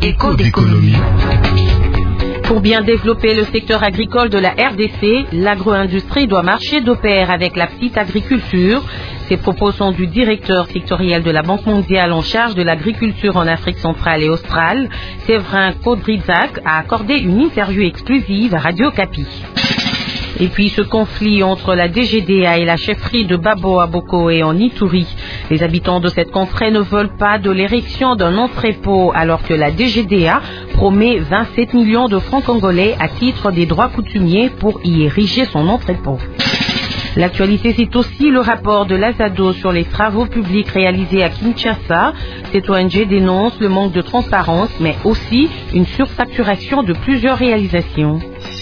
Écho d'économie. Pour bien développer le secteur agricole de la RDC, l'agro-industrie doit marcher de pair avec la petite agriculture. Ces propos sont du directeur sectoriel de la Banque mondiale en charge de l'agriculture en Afrique centrale et australe. Séverin Kodrizak a accordé une interview exclusive à Radio Okapi. Et puis ce conflit entre la DGDA et la chefferie de Babo à Bokoé en Ituri. Les habitants de cette contrée ne veulent pas de l'érection d'un entrepôt alors que la DGDA promet 27 millions de francs congolais à titre des droits coutumiers pour y ériger son entrepôt. L'actualité, c'est aussi le rapport de l'Azado sur les travaux publics réalisés à Kinshasa. Cette ONG dénonce le manque de transparence, mais aussi une surfacturation de plusieurs réalisations.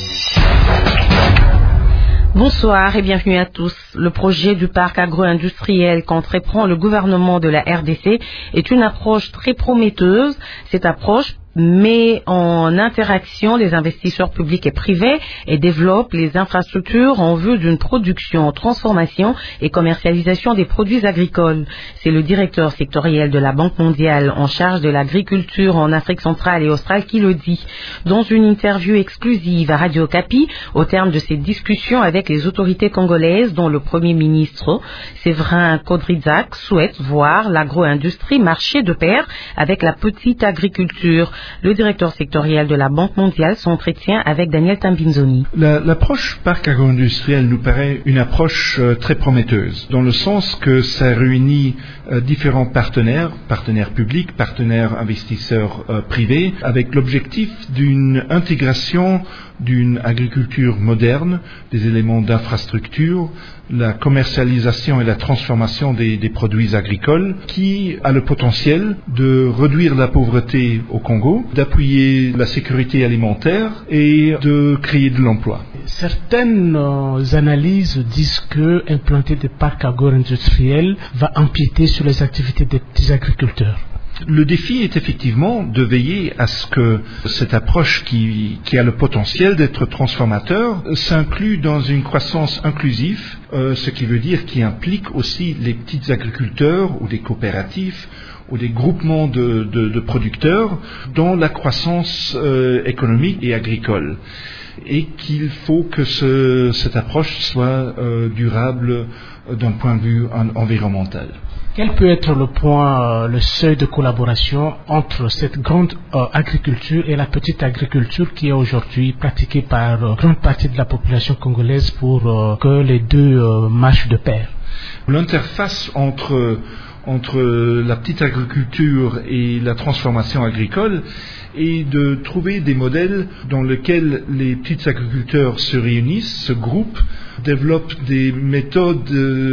Bonsoir et bienvenue à tous. Le projet du parc agro-industriel qu'entreprend le gouvernement de la RDC est une approche très prometteuse. Cette approche met en interaction les investisseurs publics et privés et développe les infrastructures en vue d'une production, transformation et commercialisation des produits agricoles. C'est le directeur sectoriel de la Banque mondiale en charge de l'agriculture en Afrique centrale et australe qui le dit. Dans une interview exclusive à Radio Okapi, au terme de ces discussions avec les autorités congolaises, dont le Premier ministre Séverin Kodrizak souhaite voir l'agro-industrie marcher de pair avec la petite agriculture. Le directeur sectoriel de la Banque mondiale s'entretient avec Daniel Tambinzoni. L'approche parc agro-industriel nous paraît une approche très prometteuse, dans le sens que ça réunit différents partenaires publics, partenaires investisseurs privés, avec l'objectif d'une intégration d'une agriculture moderne, des éléments d'infrastructure, la commercialisation et la transformation des produits agricoles, qui a le potentiel de réduire la pauvreté au Congo, d'appuyer la sécurité alimentaire et de créer de l'emploi. Certaines analyses disent que implanter des parcs agro-industriels va empiéter sur les activités des petits agriculteurs. Le défi est effectivement de veiller à ce que cette approche qui a le potentiel d'être transformateur s'inclue dans une croissance inclusive, ce qui veut dire qui implique aussi les petits agriculteurs ou des coopératives ou des groupements de producteurs dans la croissance économique et agricole. Et qu'il faut que cette approche soit durable d'un point de vue environnemental. Quel peut être le seuil de collaboration entre cette grande agriculture et la petite agriculture qui est aujourd'hui pratiquée par une grande partie de la population congolaise pour que les deux marchent de pair? L'interface entre la petite agriculture et la transformation agricole est de trouver des modèles dans lesquels les petits agriculteurs se réunissent, se groupent, développent des méthodes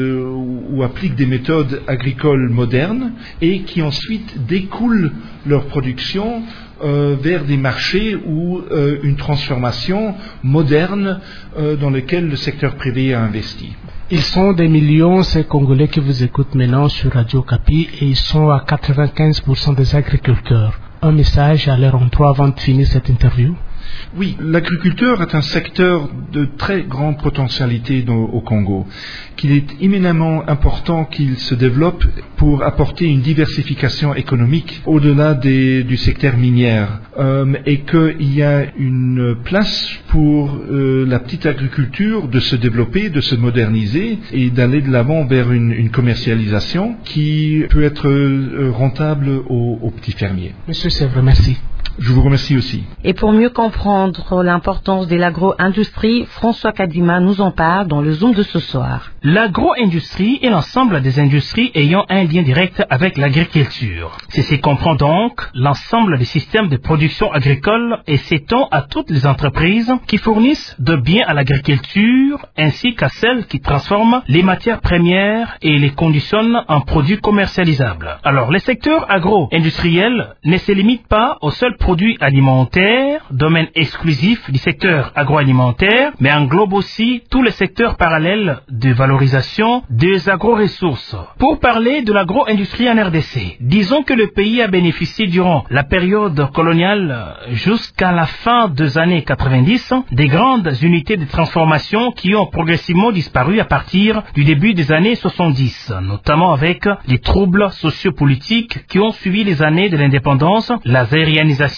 ou appliquent des méthodes agricoles modernes et qui ensuite découlent leur production vers des marchés ou une transformation moderne dans laquelle le secteur privé a investi. Ils sont des millions, ces Congolais qui vous écoutent maintenant sur Radio Okapi, et ils sont à 95% des agriculteurs. Un message à leur endroit avant de finir cette interview? Oui, l'agriculteur est un secteur de très grande potentialité au Congo, qu'il est éminemment important qu'il se développe pour apporter une diversification économique au-delà du secteur minier, et qu'il y a une place pour la petite agriculture de se développer, de se moderniser et d'aller de l'avant vers une commercialisation qui peut être rentable aux petits fermiers. Monsieur Séverin, merci. Je vous remercie aussi. Et pour mieux comprendre l'importance de l'agro-industrie, François Kadima nous en parle dans le Zoom de ce soir. L'agro-industrie est l'ensemble des industries ayant un lien direct avec l'agriculture. Ceci comprend donc l'ensemble des systèmes de production agricole et s'étend à toutes les entreprises qui fournissent de biens à l'agriculture ainsi qu'à celles qui transforment les matières premières et les conditionnent en produits commercialisables. Alors, le secteur agro-industriel ne se limite pas aux seuls produits alimentaires, domaine exclusif du secteur agroalimentaire, mais englobe aussi tous les secteurs parallèles de valorisation des agro-ressources. Pour parler de l'agro-industrie en RDC, disons que le pays a bénéficié durant la période coloniale jusqu'à la fin des années 90 des grandes unités de transformation qui ont progressivement disparu à partir du début des années 70, notamment avec les troubles sociopolitiques qui ont suivi les années de l'indépendance, la zaïrianisation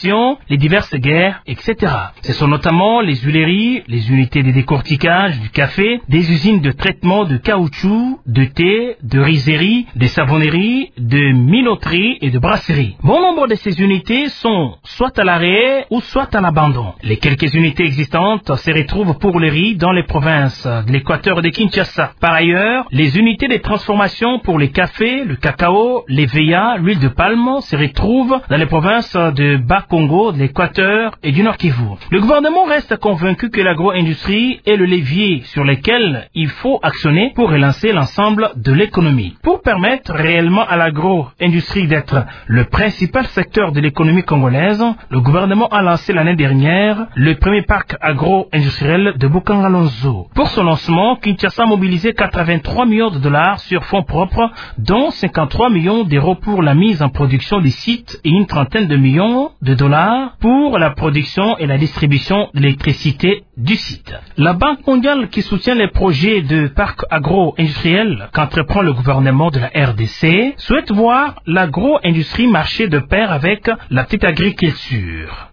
colonisation, les diverses guerres, etc. Ce sont notamment les huileries, les unités de décortiquage du café, des usines de traitement de caoutchouc, de thé, de rizeries, de savonneries, de minoteries et de brasseries. Bon nombre de ces unités sont soit à l'arrêt ou soit à l'abandon. Les quelques unités existantes se retrouvent pour le riz dans les provinces de l'Équateur et de Kinshasa. Par ailleurs, les unités de transformation pour les cafés, le cacao, les veillas, l'huile de palme se retrouvent dans les provinces de Bas-Congo, de l'Équateur et du Nord-Kivu. Le gouvernement reste convaincu que l'agro-industrie est le levier sur lequel il faut actionner pour relancer l'ensemble de l'économie. Pour permettre réellement à l'agro-industrie d'être le principal secteur de l'économie congolaise, le gouvernement a lancé l'année dernière le premier parc agro-industriel de Bukangalonzo. Pour son lancement, Kinshasa a mobilisé 83 millions de dollars sur fonds propres, dont 53 millions d'euros pour la mise en production des sites et une trentaine de millions de dollars pour la production et la distribution d'électricité du site. La Banque mondiale qui soutient les projets de parcs agro-industriels qu'entreprend le gouvernement de la RDC souhaite voir l'agro-industrie marcher de pair avec la petite agriculture.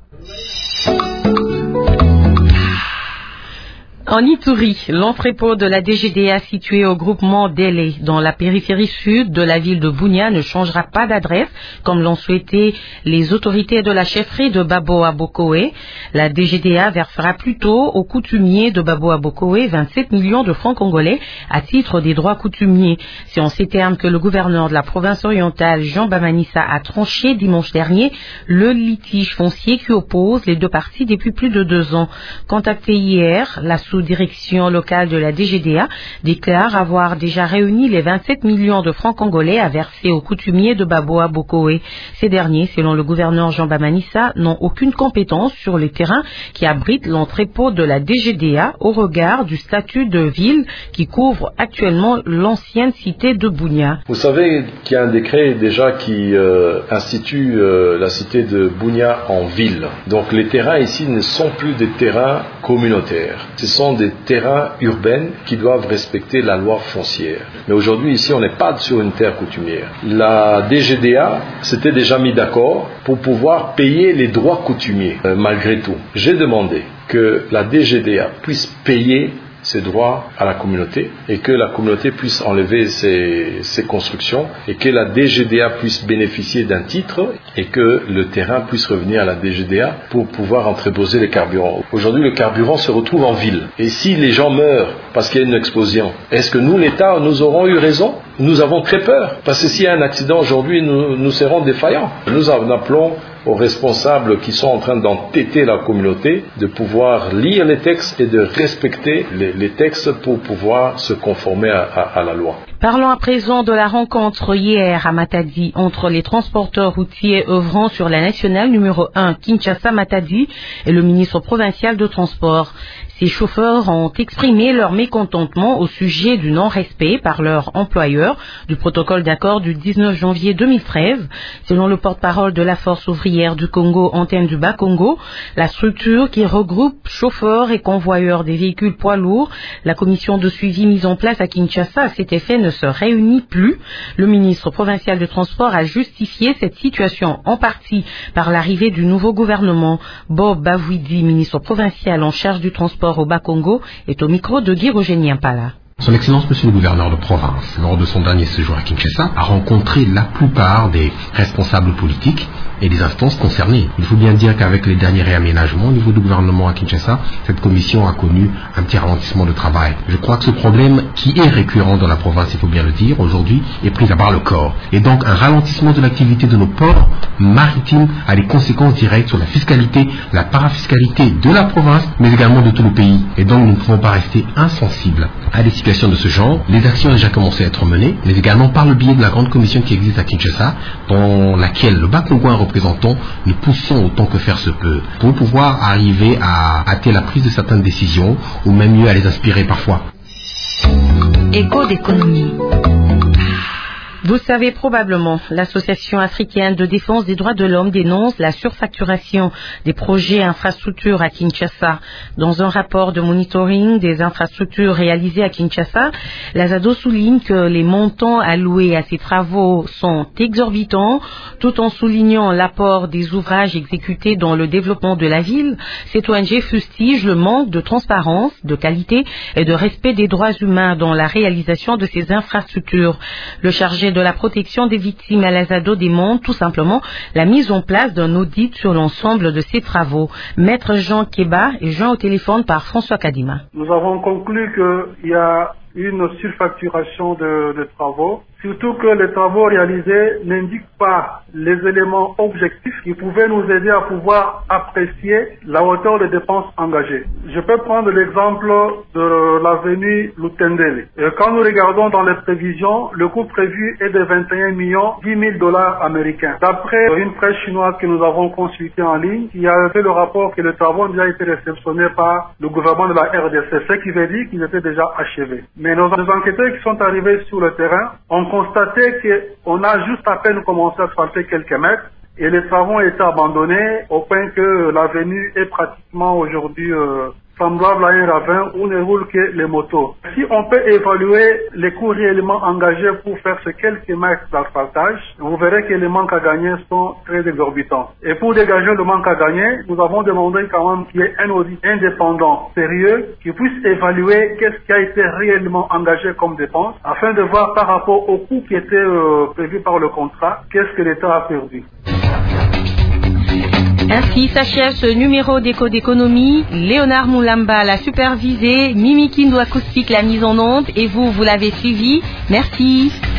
En Ituri, l'entrepôt de la DGDA situé au groupement Délé, dans la périphérie sud de la ville de Bunia, ne changera pas d'adresse, comme l'ont souhaité les autorités de la chefferie de Babo-Abokoé. La DGDA versera plutôt aux coutumiers de Babo-Abokoé 27 millions de francs congolais à titre des droits coutumiers. C'est en ces termes que le gouverneur de la province orientale, Jean Bamanissa, a tranché dimanche dernier le litige foncier qui oppose les deux parties depuis plus de 2 ans. Contacté hier, la sous-direction locale de la DGDA déclare avoir déjà réuni les 27 millions de francs congolais à verser aux coutumiers de Babo-Abokoé. Ces derniers, selon le gouverneur Jean Bamanissa, n'ont aucune compétence sur le terrain qui abrite l'entrepôt de la DGDA au regard du statut de ville qui couvre actuellement l'ancienne cité de Bunia. Vous savez qu'il y a un décret déjà qui institue la cité de Bunia en ville. Donc les terrains ici ne sont plus des terrains communautaires. Ce sont des terrains urbains qui doivent respecter la loi foncière. Mais aujourd'hui, ici, on n'est pas sur une terre coutumière. La DGDA s'était déjà mis d'accord pour pouvoir payer les droits coutumiers, malgré tout. J'ai demandé que la DGDA puisse payer ses droits à la communauté et que la communauté puisse enlever ses constructions et que la DGDA puisse bénéficier d'un titre et que le terrain puisse revenir à la DGDA pour pouvoir entreposer les carburants. Aujourd'hui, le carburant se retrouve en ville. Et si les gens meurent parce qu'il y a une explosion, est-ce que nous, l'État, nous aurons eu raison? Nous avons très peur. Parce que s'il y a un accident aujourd'hui, nous serons défaillants. Nous en appelons aux responsables qui sont en train d'entêter la communauté de pouvoir lire les textes et de respecter les textes pour pouvoir se conformer à la loi. Parlons à présent de la rencontre hier à Matadi entre les transporteurs routiers œuvrant sur la nationale numéro 1 Kinshasa-Matadi et le ministre provincial de Transport. Ces chauffeurs ont exprimé leur mécontentement au sujet du non-respect par leur employeur du protocole d'accord du 19 janvier 2013. Selon le porte-parole de la Force ouvrière du Congo, Antenne du Bas-Congo, la structure qui regroupe chauffeurs et convoyeurs des véhicules poids lourds, la commission de suivi mise en place à Kinshasa à cet effet ne se réunit plus. Le ministre provincial de Transport a justifié cette situation en partie par l'arrivée du nouveau gouvernement. Bob Bavouidi, ministre provincial en charge du transport au Bas-Congo, est au micro de Guy Roger Pala. Son Excellence, Monsieur le Gouverneur de province, lors de son dernier séjour à Kinshasa, a rencontré la plupart des responsables politiques et des instances concernées. Il faut bien dire qu'avec les derniers réaménagements au niveau du gouvernement à Kinshasa, cette commission a connu un petit ralentissement de travail. Je crois que ce problème, qui est récurrent dans la province, il faut bien le dire, aujourd'hui, est pris à bras le corps. Et donc, un ralentissement de l'activité de nos ports maritimes a des conséquences directes sur la fiscalité, la parafiscalité de la province, mais également de tout le pays. Et donc, nous ne pouvons pas rester insensibles à des situations de ce genre. Les actions ont déjà commencé à être menées, mais également par le biais de la grande commission qui existe à Kinshasa, dans laquelle le Bas-Congo, un représentant, nous poussons autant que faire se peut pour pouvoir arriver à hâter la prise de certaines décisions ou même mieux à les inspirer parfois. Écho d'économie. Vous le savez probablement, l'Association africaine de défense des droits de l'homme dénonce la surfacturation des projets infrastructures à Kinshasa. Dans un rapport de monitoring des infrastructures réalisées à Kinshasa, l'ASADO souligne que les montants alloués à ces travaux sont exorbitants, tout en soulignant l'apport des ouvrages exécutés dans le développement de la ville. Cette ONG fustige le manque de transparence, de qualité et de respect des droits humains dans la réalisation de ces infrastructures. Le chargé de la protection des victimes à l'ASADO demande tout simplement la mise en place d'un audit sur l'ensemble de ces travaux. Maître Jean Keba est joint au téléphone par François Kadima. Nous avons conclu qu'il y a une surfacturation de travaux, surtout que les travaux réalisés n'indiquent pas les éléments objectifs qui pouvaient nous aider à pouvoir apprécier la hauteur des dépenses engagées. Je peux prendre l'exemple de l'avenue Lutendele. Quand nous regardons dans les prévisions, le coût prévu est de 21 millions 10 000 dollars américains. D'après une presse chinoise que nous avons consultée en ligne, qui a fait le rapport que les travaux ont déjà été réceptionnés par le gouvernement de la RDC, ce qui veut dire qu'ils étaient déjà achevés. Mais nos enquêteurs qui sont arrivés sur le terrain ont constaté qu'on a juste à peine commencé à asphalter quelques mètres et les travaux ont été abandonnés au point que l'avenue est pratiquement aujourd'hui semblable à un ravin où ne roulent que les motos. Si on peut évaluer les coûts réellement engagés pour faire ces quelques mètres d'asphaltage, vous verrez que les manques à gagner sont très exorbitants. Et pour dégager le manque à gagner, nous avons demandé quand même qu'il y ait un audit indépendant, sérieux, qui puisse évaluer qu'est-ce qui a été réellement engagé comme dépense, afin de voir par rapport aux coûts qui étaient prévus par le contrat, qu'est-ce que l'État a perdu. Ainsi s'achève ce numéro d'Écho d'économie. Léonard Moulamba l'a supervisé, Mimi Kindo Acoustique l'a mise en onde et vous l'avez suivi. Merci.